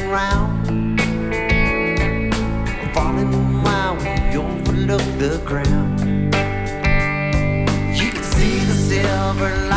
round, falling while we overlook the ground. You can see the silver